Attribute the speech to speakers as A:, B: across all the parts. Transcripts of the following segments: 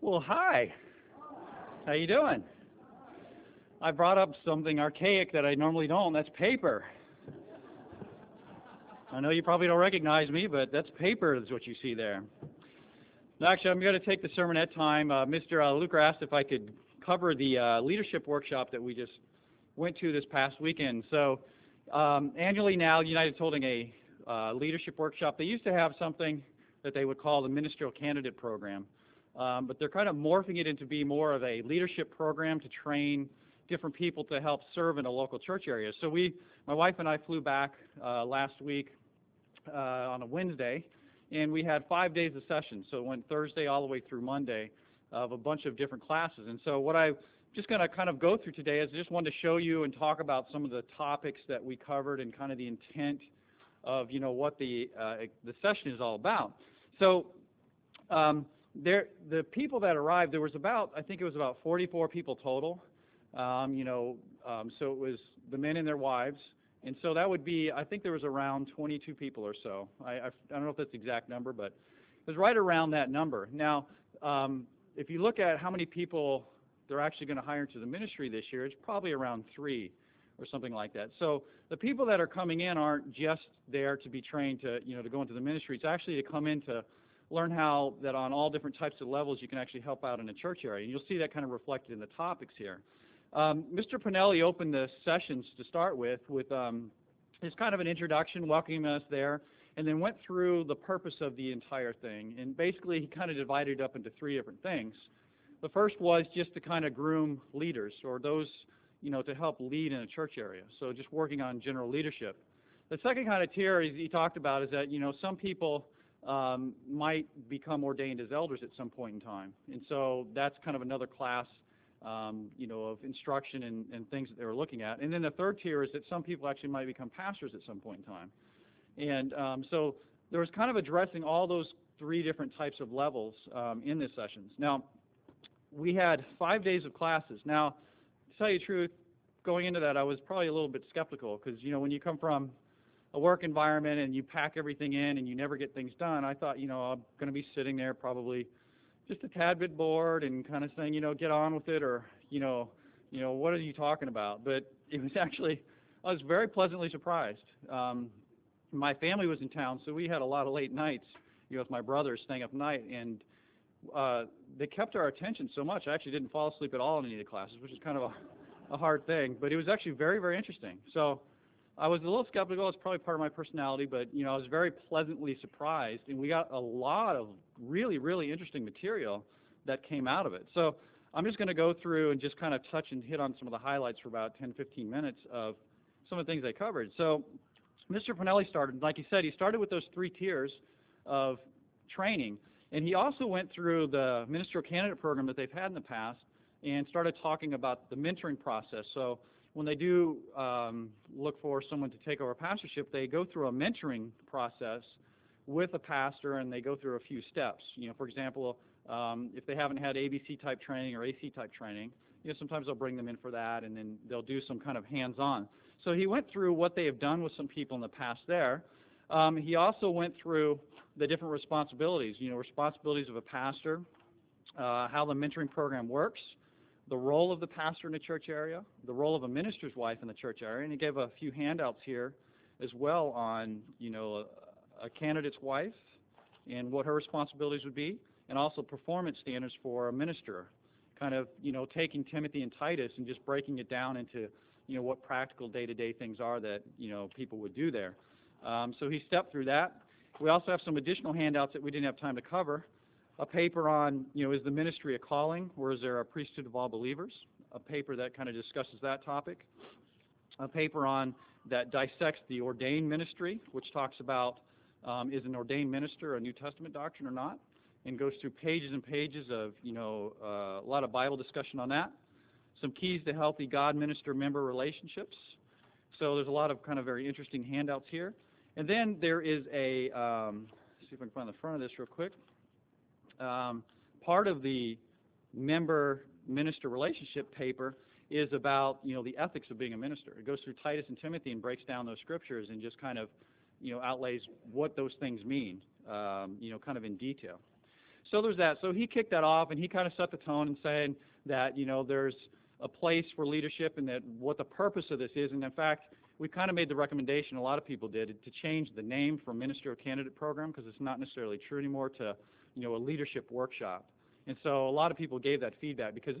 A: Well, hi. How you doing? I brought up something archaic that I normally don't. That's paper. I know you probably don't recognize me, but that's paper is what you see there. Actually, I'm going to take the sermonette time. Mr. Luker asked if I could cover the leadership workshop that we just went to this past weekend. So annually now, United's holding a leadership workshop. They used to have something that they would call the Ministerial Candidate Program. But they're kind of morphing it into be more of a leadership program to train different people to help serve in a local church area. So my wife and I flew back last week on a Wednesday, and we had 5 days of sessions. So it went Thursday all the way through Monday of a bunch of different classes. And so what I'm just going to kind of go through today is I just wanted to show you and talk about some of the topics that we covered and kind of the intent of what the session is all about. So the people that arrived, there was I think it was about 44 people total. So it was the men and their wives, and so that would be, I think there was around 22 people or so. I don't know if that's the exact number, but it was right around that number. Now, if you look at how many people they're actually going to hire into the ministry this year, it's probably around 3 or something like that. So the people that are coming in aren't just there to be trained to go into the ministry. It's actually to come in to learn how that on all different types of levels you can actually help out in a church area. And you'll see that kind of reflected in the topics here. Mr. Pinelli opened the sessions to start with his kind of an introduction, welcoming us there, and then went through the purpose of the entire thing. And basically he kind of divided it up into 3 different things. The first was just to kind of groom leaders, or those to help lead in a church area. So just working on general leadership. The second kind of tier he talked about is that some people might become ordained as elders at some point in time. And so that's kind of another class, of instruction and things that they were looking at. And then the third tier is that some people actually might become pastors at some point in time. And so there was kind of addressing all those 3 different types of levels in the sessions. Now, we had 5 days of classes. Now, to tell you the truth, going into that, I was probably a little bit skeptical because, when you come from a work environment and you pack everything in and you never get things done, I thought, I'm going to be sitting there probably just a tad bit bored and kind of saying, get on with it, or, what are you talking about? But it was actually, I was very pleasantly surprised. My family was in town, so we had a lot of late nights, with my brothers staying up night, and they kept our attention so much. I actually didn't fall asleep at all in any of the classes, which is kind of a hard thing, but it was actually very, very interesting. So I was a little skeptical. It's probably part of my personality, but I was very pleasantly surprised, and we got a lot of really, really interesting material that came out of it. So I'm just going to go through and just kind of touch and hit on some of the highlights for about 10, 15 minutes of some of the things I covered. So Mr. Pinelli started, like he said, he started with those 3 tiers of training, and he also went through the ministerial candidate program that they've had in the past and started talking about the mentoring process. So when they do look for someone to take over pastorship, they go through a mentoring process with a pastor, and they go through a few steps. For example, if they haven't had ABC type training or AC type training, sometimes they'll bring them in for that, and then they'll do some kind of hands-on. So he went through what they have done with some people in the past there. He also went through the different responsibilities, responsibilities of a pastor, how the mentoring program works, the role of the pastor in the church area, the role of a minister's wife in the church area, and he gave a few handouts here as well on, a candidate's wife and what her responsibilities would be, and also performance standards for a minister, kind of, taking Timothy and Titus and just breaking it down into, what practical day-to-day things are that, people would do there. So he stepped through that. We also have some additional handouts that we didn't have time to cover. A paper on, is the ministry a calling, or is there a priesthood of all believers? A paper that kind of discusses that topic. A paper on that dissects the ordained ministry, which talks about is an ordained minister a New Testament doctrine or not, and goes through pages and pages of, a lot of Bible discussion on that. Some keys to healthy God-minister-member relationships. So there's a lot of kind of very interesting handouts here. And then there is a, let's see if I can find the front of this real quick. Part of the member-minister relationship paper is about, the ethics of being a minister. It goes through Titus and Timothy and breaks down those scriptures and just kind of, outlays what those things mean, kind of in detail. So there's that. So he kicked that off, and he kind of set the tone in saying that, there's a place for leadership and that what the purpose of this is. And in fact, we kind of made the recommendation, a lot of people did, to change the name from Ministerial Candidate Program, because it's not necessarily true anymore, to, a leadership workshop. And so a lot of people gave that feedback because,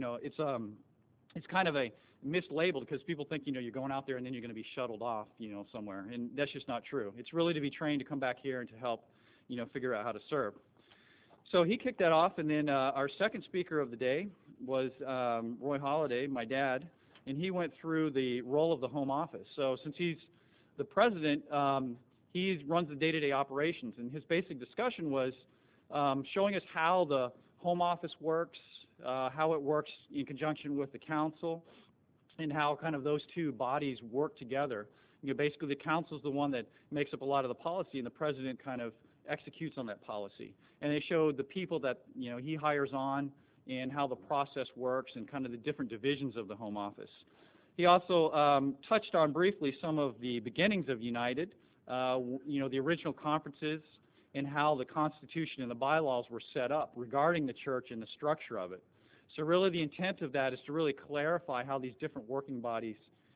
A: it's kind of a mislabeled, because people think, you're going out there and then you're going to be shuttled off, somewhere. And that's just not true. It's really to be trained to come back here and to help, figure out how to serve. So he kicked that off, and then our second speaker of the day was Roy Halladay, my dad, and he went through the role of the home office. So since he's the president, he runs the day-to-day operations, and his basic discussion was showing us how the home office works, how it works in conjunction with the council, and how kind of those two bodies work together. Basically, the council is the one that makes up a lot of the policy, and the president kind of executes on that policy. And they showed the people that he hires on and how the process works and kind of the different divisions of the home office. He also touched on briefly some of the beginnings of United, the original conferences, and how the Constitution and the bylaws were set up regarding the church and the structure of it. So really the intent of that is to really clarify how these different working bodies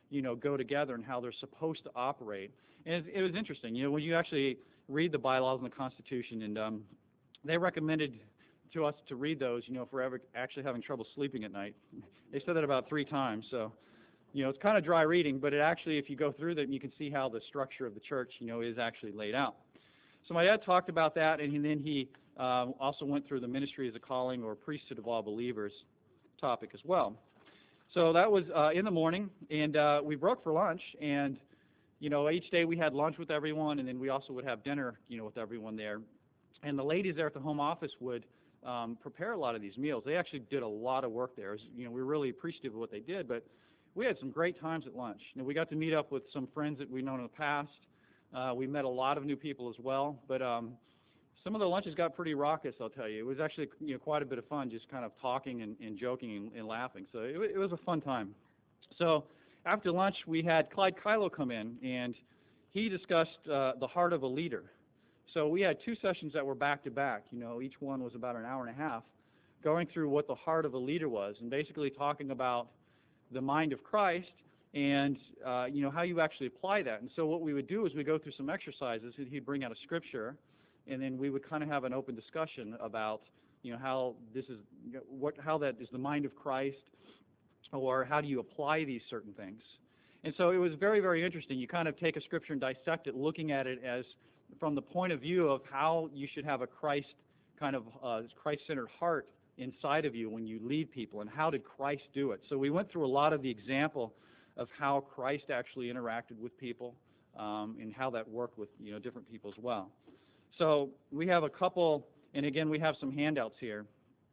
A: go together and how they're supposed to operate. And it was interesting, when you actually read the bylaws and the Constitution, and they recommended to us to read those, if we're ever actually having trouble sleeping at night. They said that about 3 times, so, it's kind of dry reading, but it actually, if you go through them, you can see how the structure of the church, is actually laid out. So my dad talked about that, and then he also went through the ministry as a calling or priesthood of all believers topic as well. So that was in the morning, and we broke for lunch, and each day we had lunch with everyone, and then we also would have dinner, with everyone there. And the ladies there at the home office would prepare a lot of these meals. They actually did a lot of work there. We were really appreciative of what they did, but we had some great times at lunch. We got to meet up with some friends that we've known in the past. We met a lot of new people as well, but some of the lunches got pretty raucous, I'll tell you. It was actually quite a bit of fun, just kind of talking and joking and laughing. So it was a fun time. So after lunch, we had Clyde Kylo come in, and he discussed the heart of a leader. So we had 2 sessions that were back-to-back. Each one was about an hour and a half, going through what the heart of a leader was, and basically talking about the mind of Christ and how you actually apply that. And so what we would do is we go through some exercises, and he'd bring out a scripture, and then we would kind of have an open discussion about how this is how that is the mind of Christ, or how do you apply these certain things. And so it was very, very interesting. You kind of take a scripture and dissect it, looking at it as from the point of view of how you should have a Christ kind of Christ-centered heart inside of you when you lead people, and how did Christ do it. So we went through a lot of the example of how Christ actually interacted with people, and how that worked with different people as well. So we have a couple, and again we have some handouts here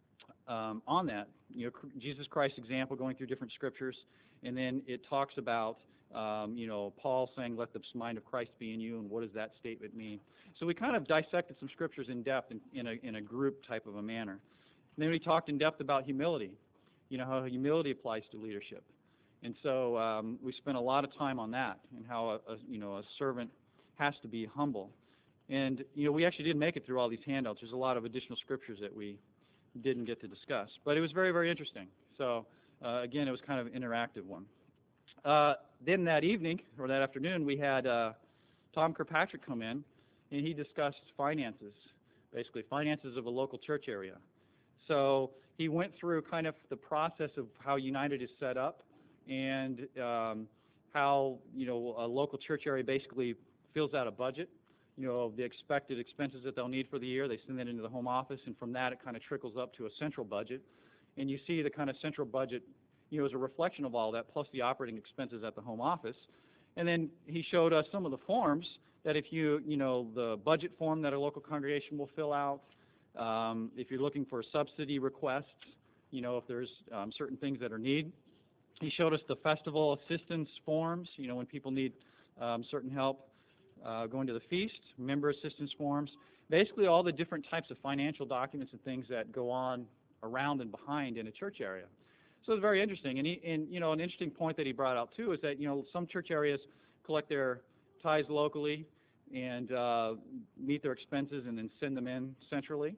A: on that. Jesus Christ's example, going through different scriptures, and then it talks about Paul saying, "Let the mind of Christ be in you," and what does that statement mean? So we kind of dissected some scriptures in depth in a group type of a manner. And then we talked in depth about humility, how humility applies to leadership. And so we spent a lot of time on that, and how a servant has to be humble. And we actually didn't make it through all these handouts. There's a lot of additional scriptures that we didn't get to discuss, but it was very, very interesting. So again, it was kind of an interactive one. Then that evening, or that afternoon, we had Tom Kirkpatrick come in, and he discussed finances, basically finances of a local church area. So he went through kind of the process of how United is set up, and how a local church area basically fills out a budget, the expected expenses that they'll need for the year. They send that into the home office, and from that it kind of trickles up to a central budget. And you see the kind of central budget as a reflection of all that, plus the operating expenses at the home office. And then he showed us some of the forms that if the budget form that a local congregation will fill out, if you're looking for subsidy requests, if there's certain things that are needed. He showed us the festival assistance forms, when people need certain help going to the feast, member assistance forms, basically all the different types of financial documents and things that go on around and behind in a church area. So it was very interesting. And an interesting point that he brought out too is that some church areas collect their tithes locally and meet their expenses and then send them in centrally.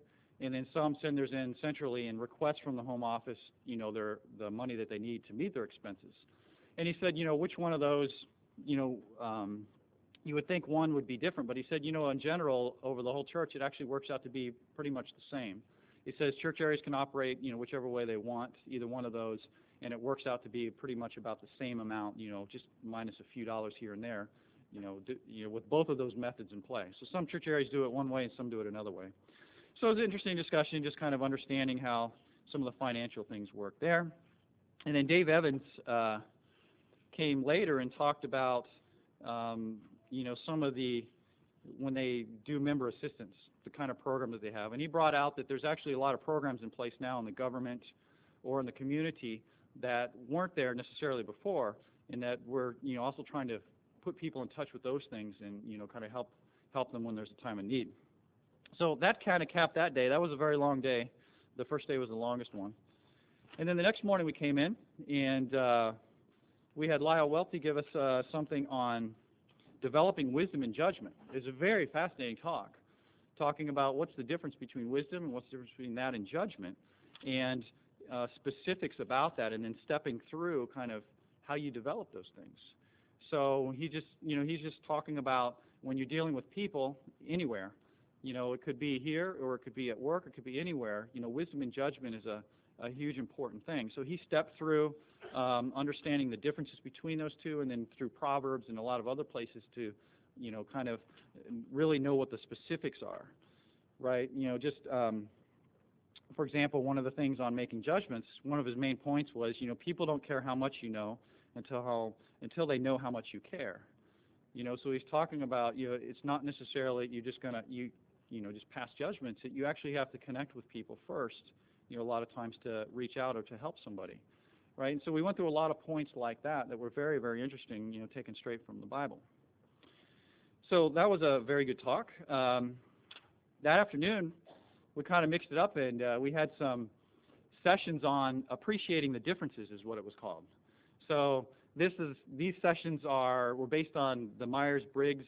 A: and then some send theirs in centrally and request from the home office, the money that they need to meet their expenses. And he said, which one of those, you know, you would think one would be different, but he said, in general, over the whole church, it actually works out to be pretty much the same. He says church areas can operate, whichever way they want, either one of those, and it works out to be pretty much about the same amount, just minus a few dollars here and there, with both of those methods in play. So some church areas do it one way and some do it another way. So it was an interesting discussion, just kind of understanding how some of the financial things work there. And then Dave Evans came later and talked about, some of the, when they do member assistance, the kind of program that they have. And he brought out that there's actually a lot of programs in place now in the government or in the community that weren't there necessarily before, and that we're, also trying to put people in touch with those things and, kind of help them when there's a time of need. So that kind of capped that day. That was a very long day. The first day was the longest one. And then the next morning we came in, and we had Lyle Welty give us something on developing wisdom and judgment. It was a very fascinating talk, talking about what's the difference between wisdom and what's the difference between that and judgment, and specifics about that, and then stepping through kind of how you develop those things. So he's just talking about when you're dealing with people anywhere, it could be here or it could be at work, it could be anywhere, wisdom and judgment is a huge important thing. So he stepped through understanding the differences between those two, and then through Proverbs and a lot of other places to, kind of really know what the specifics are, right? For example, one of the things on making judgments, one of his main points was, people don't care how much you know until they know how much you care. So he's talking about, it's not necessarily you're just going to, just pass judgments. That you actually have to connect with people first, a lot of times to reach out or to help somebody, right? And so we went through a lot of points like that were very, very interesting, taken straight from the Bible. So that was a very good talk. That afternoon, we kind of mixed it up, and we had some sessions on appreciating the differences, is what it was called. So these sessions were based on the Myers-Briggs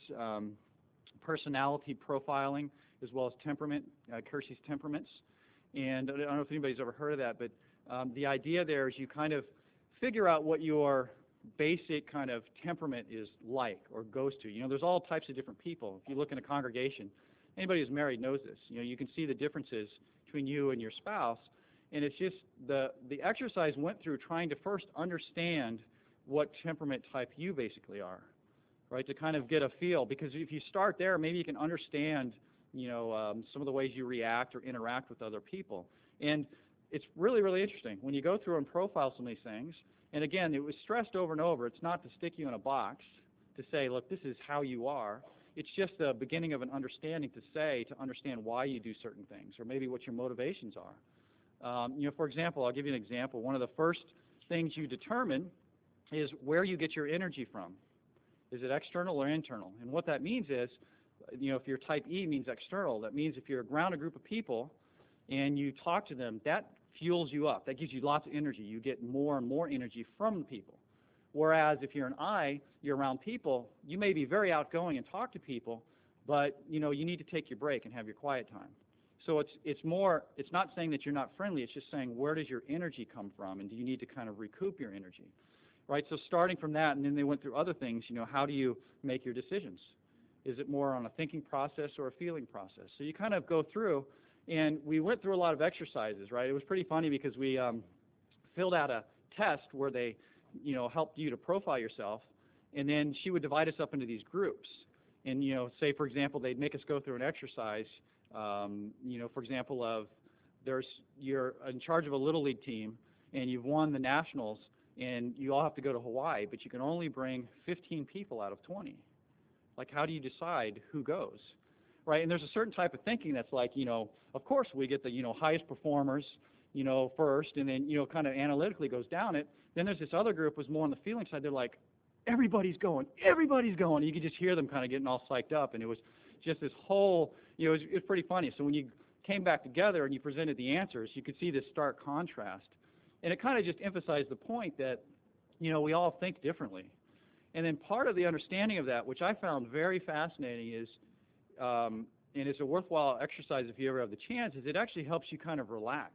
A: personality profiling, as well as temperament, Kelsey's temperaments. And I don't know if anybody's ever heard of that, but the idea there is you kind of figure out what your basic kind of temperament is like or goes to. There's all types of different people. If you look in a congregation, anybody who's married knows this. You can see the differences between you and your spouse, and it's just the exercise went through trying to first understand what temperament type you basically are, right, to kind of get a feel. Because if you start there, maybe you can understand, some of the ways you react or interact with other people. And it's really, really interesting when you go through and profile some of these things. And again, it was stressed over and over. It's not to stick you in a box to say, look, this is how you are. It's just the beginning of an understanding to understand why you do certain things, or maybe what your motivations are. For example, I'll give you an example. One of the first things you determine is where you get your energy from. Is it external or internal? And what that means is, if you're type E, means external. That means if you're around a group of people and you talk to them, that fuels you up. That gives you lots of energy. You get more and more energy from the people. Whereas if you're an I, you're around people, you may be very outgoing and talk to people, but you need to take your break and have your quiet time. So it's not saying that you're not friendly, it's just saying where does your energy come from, and do you need to kind of recoup your energy, right? So starting from that, and then they went through other things, how do you make your decisions? Is it more on a thinking process or a feeling process? So you kind of go through, and we went through a lot of exercises, right? It was pretty funny because we filled out a test where they helped you to profile yourself, and then she would divide us up into these groups. And, say, for example, they'd make us go through an exercise, for example, you're in charge of a Little League team, and you've won the Nationals, and you all have to go to Hawaii, but you can only bring 15 people out of 20. Like, how do you decide who goes, right? And there's a certain type of thinking that's like, of course we get the, highest performers, first, and then, kind of analytically goes down it. Then there's this other group was more on the feeling side. They're like, everybody's going. You could just hear them kind of getting all psyched up, and it was just this whole, it was pretty funny. So when you came back together and you presented the answers, you could see this stark contrast. And it kind of just emphasized the point that, we all think differently. And then part of the understanding of that, which I found very fascinating, is and it's a worthwhile exercise if you ever have the chance, is it actually helps you kind of relax,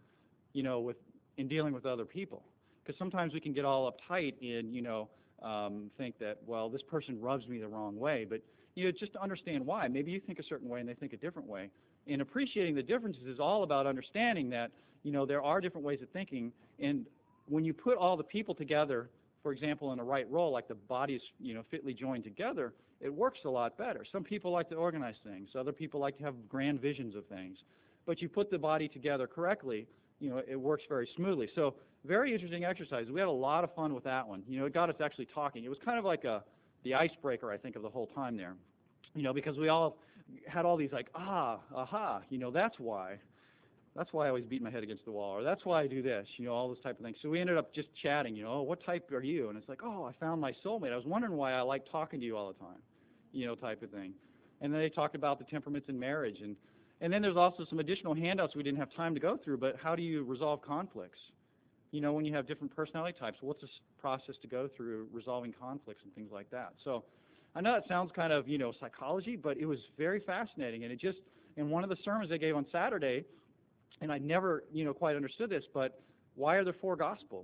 A: with in dealing with other people. Because sometimes we can get all uptight and, think that, well, this person rubs me the wrong way. But, just to understand why. Maybe you think a certain way and they think a different way. And appreciating the differences is all about understanding that, there are different ways of thinking. And when you put all the people together, for example, in a right role, like the bodies, fitly joined together, it works a lot better. Some people like to organize things. Other people like to have grand visions of things. But you put the body together correctly, it works very smoothly. So very interesting exercise. We had a lot of fun with that one. It got us actually talking. It was kind of like the icebreaker, I think, of the whole time there. Because we all had all these like, aha, that's why. That's why I always beat my head against the wall, or that's why I do this, all those type of things. So we ended up just chatting, oh, what type are you? And it's like, oh, I found my soulmate. I was wondering why I like talking to you all the time, type of thing. And then they talked about the temperaments in marriage. And then there's also some additional handouts we didn't have time to go through, but how do you resolve conflicts? When you have different personality types, what's the process to go through resolving conflicts and things like that? So I know it sounds kind of, psychology, but it was very fascinating. And it just, in one of the sermons they gave on Saturday, and I never, quite understood this, but why are there 4 Gospels?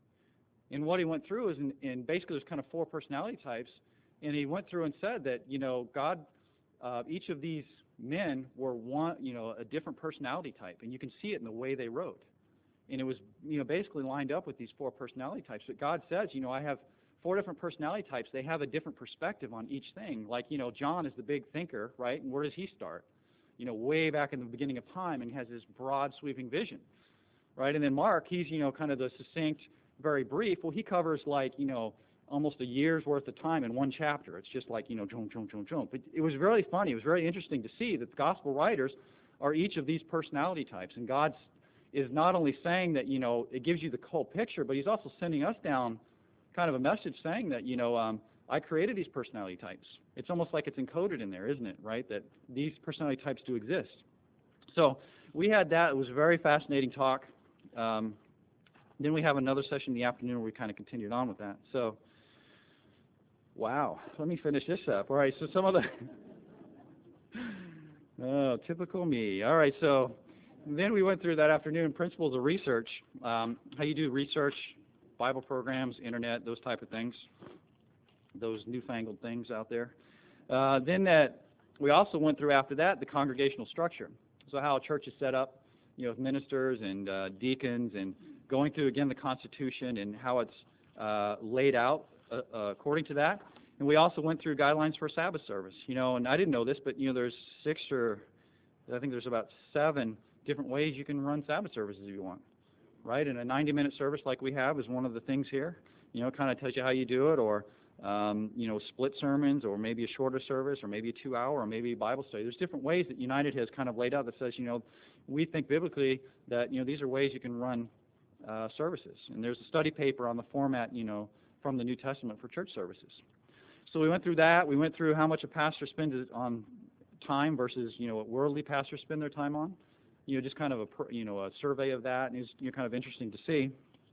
A: And what he went through is, in basically there's kind of 4 personality types, and he went through and said that, God, each of these men were one, a different personality type, and you can see it in the way they wrote. And it was, basically lined up with these 4 personality types. But God says, I have 4 different personality types. They have a different perspective on each thing. Like, John is the big thinker, right? And where does he start? Way back in the beginning of time, and has this broad, sweeping vision, right? And then Mark, he's, kind of the succinct, very brief. Well, he covers like, almost a year's worth of time in one chapter. It's just like, jump. But it was really funny. It was very interesting to see that the gospel writers are each of these personality types. And God is not only saying that, it gives you the whole picture, but he's also sending us down kind of a message saying that, I created these personality types. It's almost like it's encoded in there, isn't it, right, that these personality types do exist. So we had that. It was a very fascinating talk. Then we have another session in the afternoon where we kind of continued on with that. So, wow, let me finish this up. All right, so some of the, oh, typical me. All right, so then we went through that afternoon principles of research, how you do research, Bible programs, internet, those type of things. Those newfangled things out there. Then we also went through after that the congregational structure. So how a church is set up, with ministers and deacons, and going through again the Constitution and how it's laid out according to that. And we also went through guidelines for Sabbath service. And I didn't know this, but there's 6 or I think there's about 7 different ways you can run Sabbath services if you want. Right? And a 90-minute service like we have is one of the things here. Kind of tells you how you do it, or split sermons, or maybe a shorter service, or maybe a 2-hour, or maybe a Bible study. There's different ways that United has kind of laid out that says, we think biblically that, these are ways you can run services. And there's a study paper on the format, from the New Testament for church services. So we went through that. We went through how much a pastor spends on time versus, what worldly pastors spend their time on. Just kind of a survey of that, and it's kind of interesting to see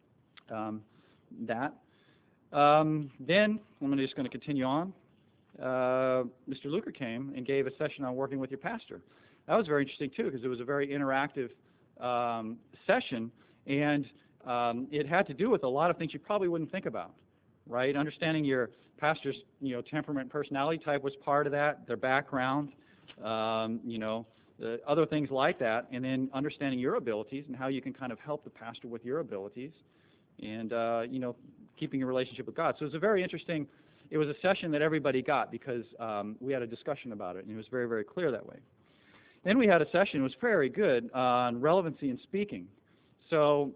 A: that. Then I'm just going to continue on. Mr. Luker came and gave a session on working with your pastor. That was very interesting too, because it was a very interactive session, and it had to do with a lot of things you probably wouldn't think about, right? Understanding your pastor's temperament, personality type was part of that, their background, other things like that, and then understanding your abilities and how you can kind of help the pastor with your abilities, and keeping a relationship with God. So it was a very interesting. It was a session that everybody got because we had a discussion about it, and it was very, very clear that way. Then we had a session. It was very good on relevancy in speaking. So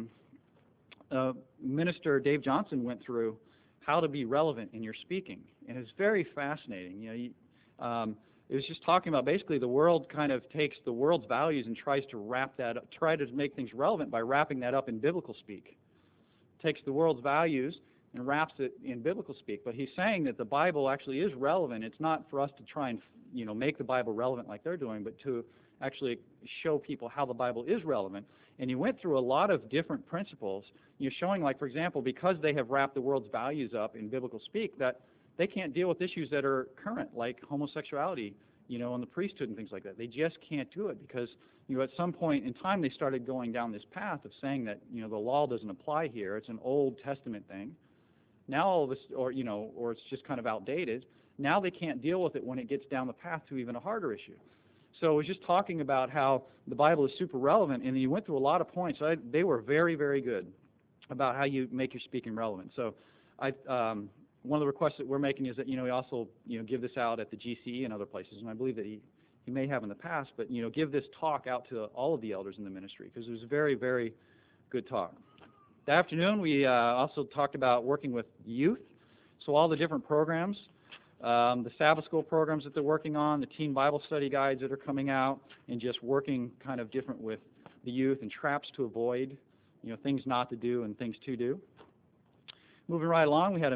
A: Minister Dave Johnson went through how to be relevant in your speaking, and it was very fascinating. It was just talking about basically the world kind of takes the world's values and tries to wrap that up, try to make things relevant by wrapping that up in biblical speak. Takes the world's values and wraps it in biblical speak. But he's saying that the Bible actually is relevant. It's not for us to try and make the Bible relevant like they're doing, but to actually show people how the Bible is relevant. And he went through a lot of different principles, showing, like, for example, because they have wrapped the world's values up in biblical speak, that they can't deal with issues that are current, like homosexuality, and the priesthood and things like that. They just can't do it because, at some point in time they started going down this path of saying that, the law doesn't apply here. It's an Old Testament thing. Now all of this, or it's just kind of outdated. Now they can't deal with it when it gets down the path to even a harder issue. So I was just talking about how the Bible is super relevant, and you went through a lot of points. They were very, very good about how you make your speaking relevant. So one of the requests that we're making is that, we also, give this out at the GCE and other places, and I believe that he may have in the past, but, give this talk out to all of the elders in the ministry, because it was a very, very good talk. That afternoon, we also talked about working with youth, so all the different programs, the Sabbath school programs that they're working on, the teen Bible study guides that are coming out, and just working kind of different with the youth and traps to avoid, things not to do and things to do. Moving right along, we had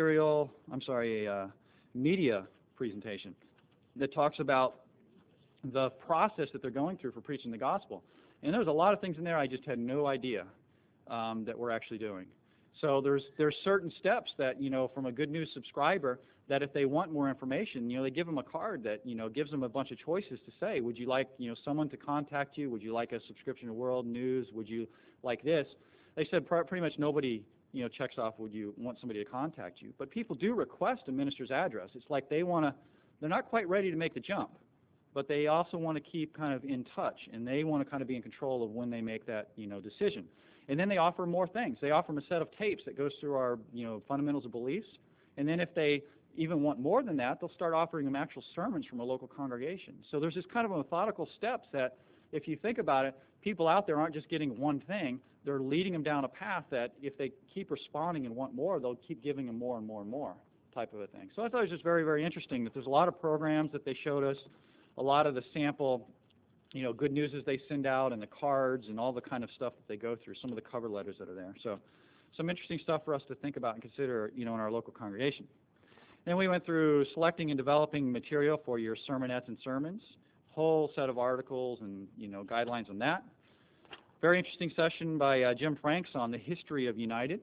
A: a media presentation that talks about the process that they're going through for preaching the gospel. And there's a lot of things in there I just had no idea that we're actually doing. So there's certain steps that, from a Good News subscriber, that if they want more information, they give them a card that, gives them a bunch of choices to say, would you like, someone to contact you? Would you like a subscription to World News? Would you like this? They said pretty much nobody, checks off, would you want somebody to contact you? But people do request a minister's address. It's like they're not quite ready to make the jump, but they also want to keep kind of in touch, and they want to kind of be in control of when they make that, decision. And then they offer more things. They offer them a set of tapes that goes through our, fundamentals of beliefs. And then if they even want more than that, they'll start offering them actual sermons from a local congregation. So there's this kind of methodical steps that, if you think about it, people out there aren't just getting one thing. They're leading them down a path that if they keep responding and want more, they'll keep giving them more and more and more type of a thing. So I thought it was just very, very interesting that there's a lot of programs that they showed us, a lot of the sample good newses they send out and the cards and all the kind of stuff that they go through, some of the cover letters that are there. So some interesting stuff for us to think about and consider, in our local congregation. Then we went through selecting and developing material for your sermonettes and sermons, whole set of articles and, guidelines on that. Very interesting session by Jim Franks on the history of United.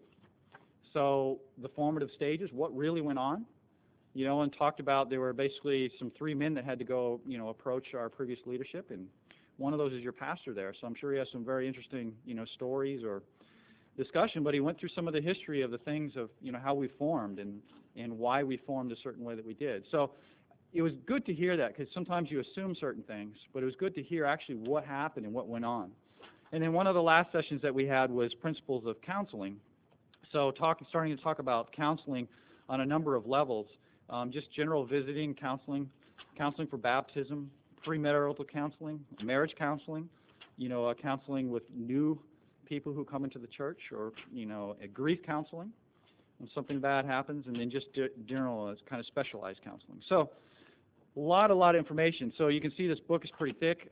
A: So the formative stages, what really went on, and talked about there were basically some 3 men that had to go, approach our previous leadership, and one of those is your pastor there. So I'm sure he has some very interesting, stories or discussion, but he went through some of the history of the things of, how we formed and why we formed a certain way that we did. So it was good to hear that, because sometimes you assume certain things, but it was good to hear actually what happened and what went on. And then one of the last sessions that we had was principles of counseling. So starting to talk about counseling on a number of levels, just general visiting counseling, counseling for baptism, premarital counseling, marriage counseling, counseling with new people who come into the church, or, a grief counseling when something bad happens, and then just general kind of specialized counseling. So a lot of information. So you can see this book is pretty thick.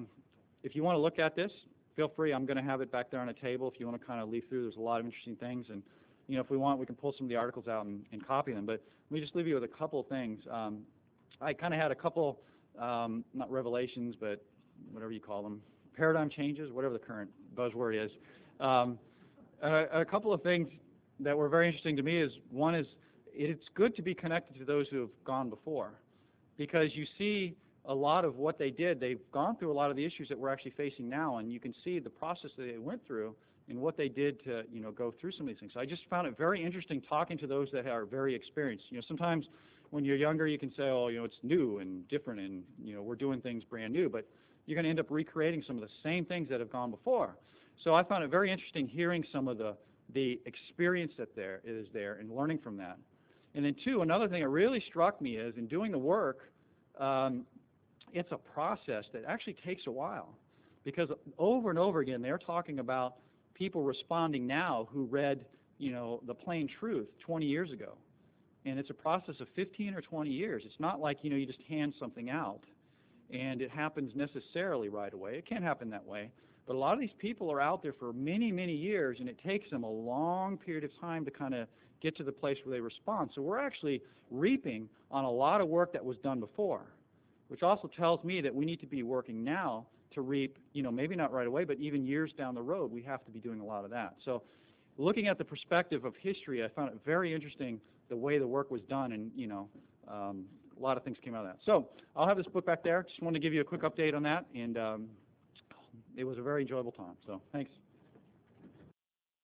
A: If you want to look at this, feel free. I'm going to have it back there on a table if you want to kind of leaf through. There's a lot of interesting things, and if we want, we can pull some of the articles out and copy them. But let me just leave you with a couple of things. I kind of had a couple, not revelations, but whatever you call them, paradigm changes, whatever the current buzzword is. A couple of things that were very interesting to me is, one is, it's good to be connected to those who have gone before, because you see a lot of what they did. They've gone through a lot of the issues that we're actually facing now, and you can see the process that they went through and what they did to, go through some of these things. So I just found it very interesting talking to those that are very experienced. Sometimes when you're younger, you can say, oh, it's new and different, and, we're doing things brand new, but you're going to end up recreating some of the same things that have gone before. So I found it very interesting hearing some of the experience that there is there and learning from that. And then two, another thing that really struck me is, in doing the work, it's a process that actually takes a while, because over and over again they're talking about people responding now who read, the plain truth 20 years ago. And it's a process of 15 or 20 years. It's not like, you just hand something out and it happens necessarily right away. It can't happen that way. But a lot of these people are out there for many, many years, and it takes them a long period of time to kind of get to the place where they respond. So we're actually reaping on a lot of work that was done before, which also tells me that we need to be working now to reap, maybe not right away, but even years down the road, we have to be doing a lot of that. So looking at the perspective of history, I found it very interesting the way the work was done, and, a lot of things came out of that. So I'll have this book back there. Just wanted to give you a quick update on that, and it was a very enjoyable time. So thanks.